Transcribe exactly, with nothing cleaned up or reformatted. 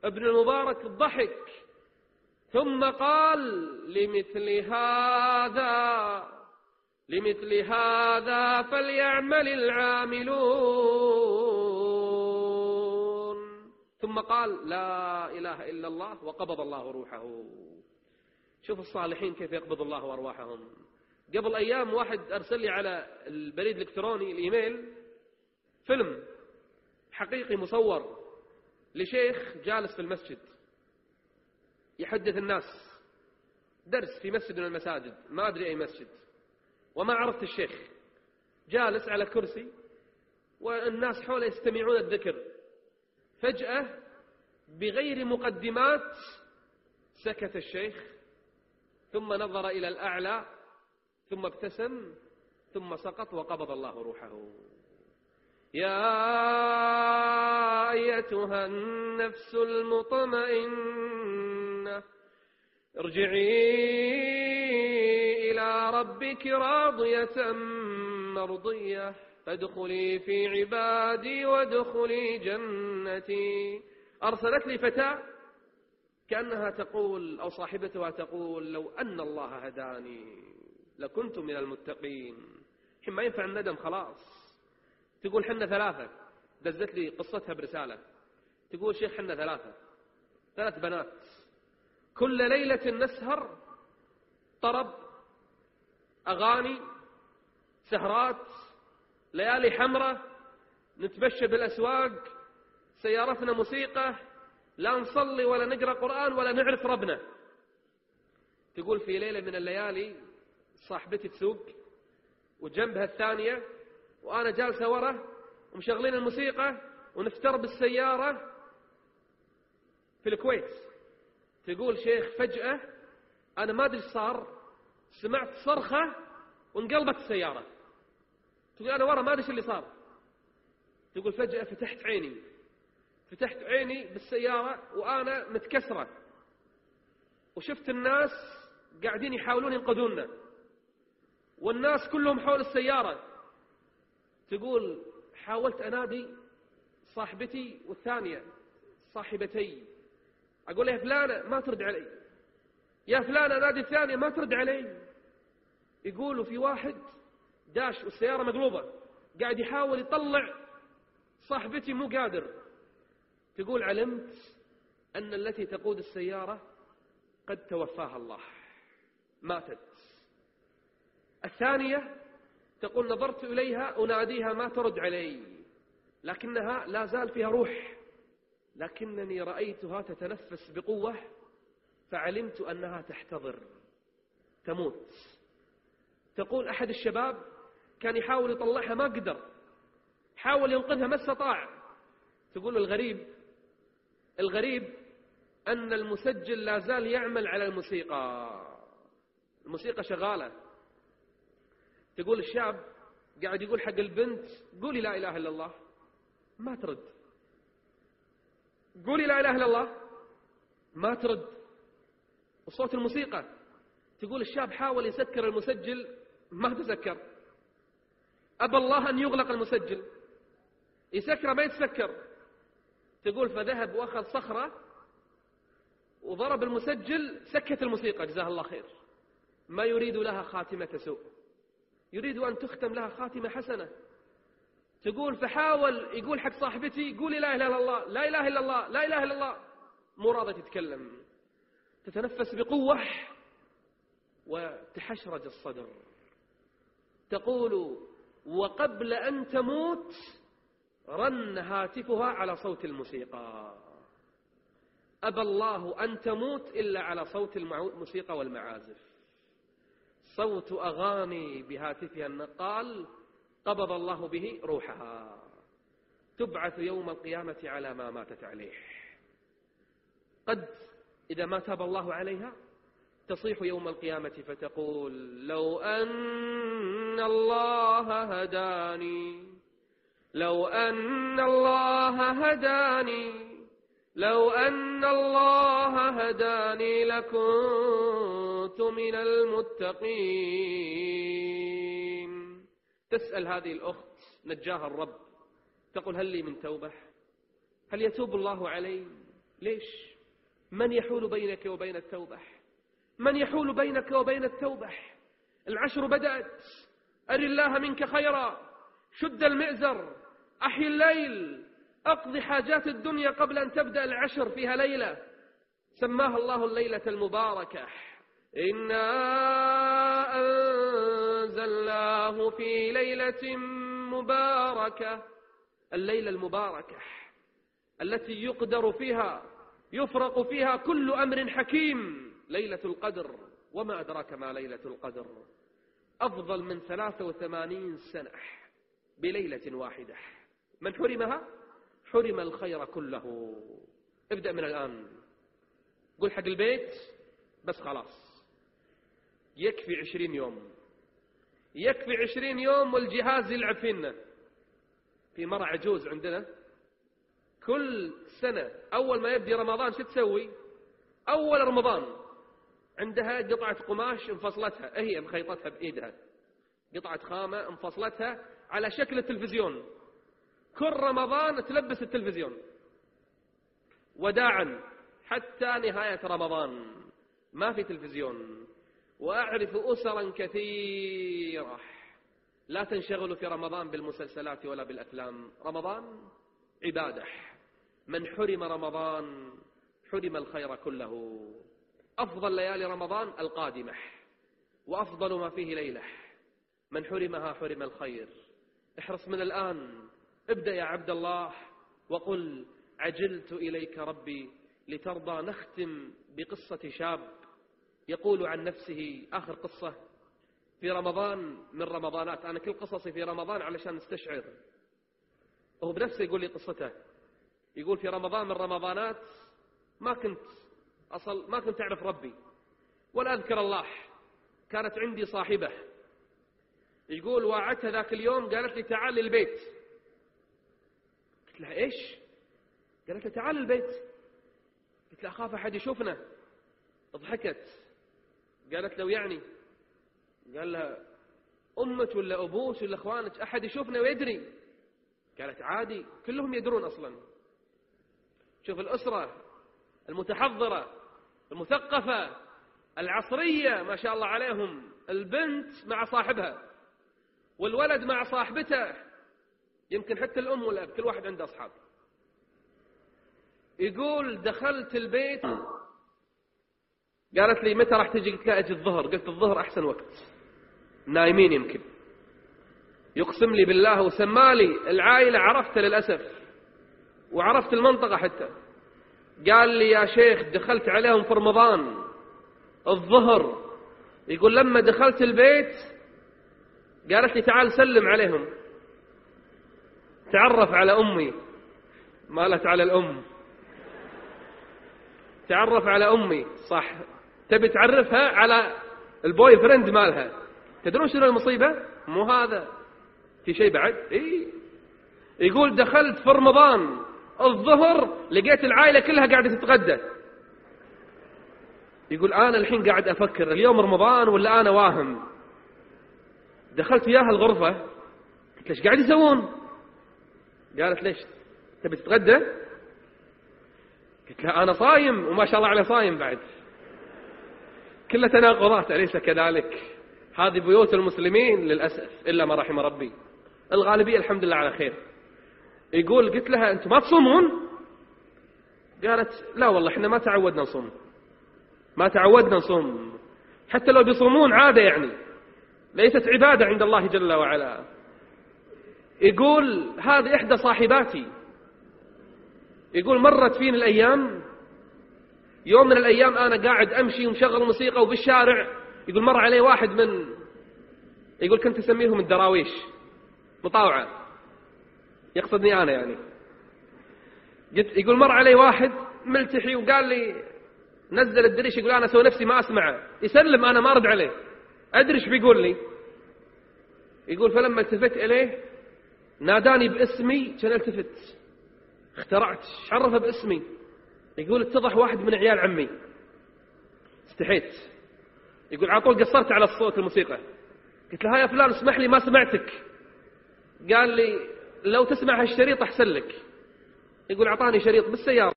ابن المبارك ضحك ثم قال لمثل هذا لمثل هذا فليعمل العاملون، ثم قال لا إله إلا الله وقبض الله روحه. شوف الصالحين كيف يقبض الله أرواحهم. قبل أيام واحد أرسل لي على البريد الإلكتروني الإيميل فيلم حقيقي مصور لشيخ جالس في المسجد يحدث الناس درس في مسجد من المساجد، ما أدري أي مسجد، وما عرفت الشيخ، جالس على كرسي والناس حوله يستمعون الذكر. فجأة بغير مقدمات سكت الشيخ، ثم نظر إلى الأعلى، ثم ابتسم، ثم سقط وقبض الله روحه. يا أيتها النفس المطمئنة ارجعي إلى ربك راضية مرضية فادخلي في عبادي وادخلي جنتي. أرسلت لي فتاة كأنها تقول أو صاحبتها تقول لو أن الله هداني لكنت من المتقين. حين ما ينفع الندم خلاص. تقول حنا ثلاثة، دزت لي قصتها برسالة، تقول شيخ حنا ثلاثة ثلاث بنات كل ليلة نسهر طرب أغاني سهرات ليالي حمرة، نتمشى بالأسواق، سيارتنا موسيقى، لا نصلي ولا نقرأ قرآن ولا نعرف ربنا. تقول في ليلة من الليالي صاحبتي تسوق وجنبها الثانية وأنا جالسة ورا ومشغلين الموسيقى ونفتر بالسيارة في الكويت. تقول شيخ فجأة أنا ما أدري صار، سمعت صرخة وانقلبت السيارة. تقول أنا ورا ما أدري اللي صار. تقول فجأة فتحت عيني فتحت عيني بالسيارة وأنا متكسرة، وشفت الناس قاعدين يحاولون ينقذوننا والناس كلهم حول السيارة. تقول حاولت أنادي صاحبتي والثانية صاحبتي، أقول يا فلانة ما ترد علي، يا فلانة نادي الثانية ما ترد علي. يقولوا في واحد داش والسيارة مقلوبة قاعد يحاول يطلع صاحبتي مو قادر. تقول علمت أن التي تقود السيارة قد توفاها الله، ماتت. الثانية تقول نظرت إليها أناديها ما ترد علي، لكنها لا زال فيها روح، لكنني رأيتها تتنفس بقوة فعلمت أنها تحتضر تموت. تقول أحد الشباب كان يحاول يطلعها ما قدر، حاول ينقذها ما استطاع. تقول الغريب الغريب أن المسجل لا زال يعمل على الموسيقى، الموسيقى شغالة. تقول الشاب قاعد يقول حق البنت قولي لا إله إلا الله، ما ترد. قولي لا إله إلا الله، ما ترد. وصوت الموسيقى. تقول الشاب حاول يسكر المسجل ما تسكر. أبى الله أن يغلق المسجل، يسكره ما يتسكر. تقول فذهب وأخذ صخرة وضرب المسجل سكت الموسيقى جزاه الله خير. ما يريد لها خاتمة سوء، يريد أن تختم لها خاتمة حسنة. تقول فحاول يقول حق صاحبتي قولي لا إله إلا الله لا إله إلا الله لا إله إلا الله، مو راضية تتكلم، تتنفس بقوة وتحشرج الصدر. تقول وقبل أن تموت رن هاتفها على صوت الموسيقى. أبى الله أن تموت إلا على صوت الموسيقى والمعازف. صوت أغاني بهاتفها النقال قبض الله به روحها، تبعث يوم القيامة على ما ماتت عليه. قد إذا ما تاب الله عليها تصيح يوم القيامة فتقول لو أن الله هداني لو أن الله هداني لو أن الله هداني لكنت من المتقين. تسأل هذه الأخت نجاها الرب، تقول هل لي من توبة؟ هل يتوب الله علي؟ ليش؟ من يحول بينك وبين التوبة؟ من يحول بينك وبين التوبة؟ العشر بدأت، أر الله منك خيرا، شد المئزر، أحي الليل، أقضي حاجات الدنيا قبل أن تبدأ العشر فيها ليلة سماها الله الليلة المباركة. إنا أنزلناه في ليلة مباركة، الليلة المباركة التي يقدر فيها يفرق فيها كل أمر حكيم، ليلة القدر. وما أدراك ما ليلة القدر؟ أفضل من ثلاثة وثمانين سنة بليلة واحدة. من حرمها حرم الخير كله. ابدأ من الآن، قل حق البيت بس خلاص يكفي عشرين يوم، يكفي عشرين يوم والجهاز يلعب فينا. في مرة عجوز عندنا كل سنة أول ما يبدي رمضان شو تسوي؟ أول رمضان عندها قطعة قماش انفصلتها، هي مخيطتها بإيدها، قطعة خامة انفصلتها على شكل التلفزيون. كل رمضان تلبس التلفزيون وداعا حتى نهاية رمضان ما في تلفزيون. وأعرف أسرا كثيرة لا تنشغل في رمضان بالمسلسلات ولا بالأفلام. رمضان عبادة. من حرم رمضان حرم الخير كله. أفضل ليالي رمضان القادمة، وأفضل ما فيه ليلة. من حرمها حرم الخير. احرص من الآن، ابدأ يا عبد الله وقل عجلت إليك ربي لترضى. نختم بقصة شاب يقول عن نفسه آخر قصة في رمضان من رمضانات. أنا كل قصصي في رمضان علشان نستشعر. وهو بنفسه يقول لي قصته. يقول في رمضان من رمضانات ما كنت أصل ما كنت أعرف ربي ولا أذكر الله. كانت عندي صاحبة، يقول واعدتها ذاك اليوم قالت لي تعال للبيت. قلت لها إيش؟ قالت لي تعال للبيت. قلت لها أخاف أحد يشوفنا. ضحكت قالت لو يعني. قال لها أمك ولا أبوك ولا أخوانك أحد يشوفنا ويدري؟ قالت عادي كلهم يدرون أصلا. شوف الأسرة المتحضرة المثقفة العصرية ما شاء الله عليهم، البنت مع صاحبها والولد مع صاحبته، يمكن حتى الأم والأب كل واحد عنده أصحاب. يقول دخلت البيت قالت لي متى راح تجي؟ قلت لها أجي الظهر. قلت الظهر أحسن وقت، نايمين يمكن. يقسم لي بالله وسمالي العائلة عرفت للأسف وعرفت المنطقة حتى. قال لي يا شيخ دخلت عليهم في رمضان الظهر. يقول لما دخلت البيت قالت لي تعال سلم عليهم، تعرف على أمي. مالت على الأم، تعرف على أمي صح، تبي تعرفها على البوي فريند مالها. تدرون شنو المصيبة؟ مو هذا في شيء بعد. إيه؟ يقول دخلت في رمضان الظهر لقيت العائلة كلها قاعدة تتغدى. يقول أنا الحين قاعد أفكر اليوم رمضان ولا أنا واهم. دخلت وياها الغرفة قلت ليش قاعد يسوون؟ قالت ليش تبي تتغدى؟ قلت لها أنا صايم وما شاء الله عليه صايم بعد. كلها تناقضات أليس كذلك؟ هذه بيوت المسلمين للأسف إلا ما رحم ربي، الغالبية الحمد لله على خير. يقول قلت لها أنتم ما تصومون؟ قالت لا والله إحنا ما تعودنا نصوم، ما تعودنا نصوم، حتى لو بيصومون عادة يعني ليست عبادة عند الله جل وعلا. يقول هذه إحدى صاحباتي. يقول مرت فيني الأيام، يوم من الأيام أنا قاعد أمشي ومشغل موسيقى وبالشارع، يقول مر عليه واحد من، يقول كنت أسميهم الدراويش مطاوعة، يقصدني أنا يعني. يقول مر عليه واحد ملتحي وقال لي نزل الدريش، يقول أنا أسوي نفسي ما أسمعه، يسلم أنا ما أرد عليه، أدري إيش بيقول لي. يقول فلما التفت إليه ناداني باسمي، كان التفت اخترعت عرفه باسمي. يقول اتضح واحد من عيال عمي، استحيت. يقول على طول قصرت على الصوت الموسيقى، قلت له يا فلان اسمح لي ما سمعتك. قال لي لو تسمع هالشريط أحسن لك. يقول أعطاني شريط بالسيارة.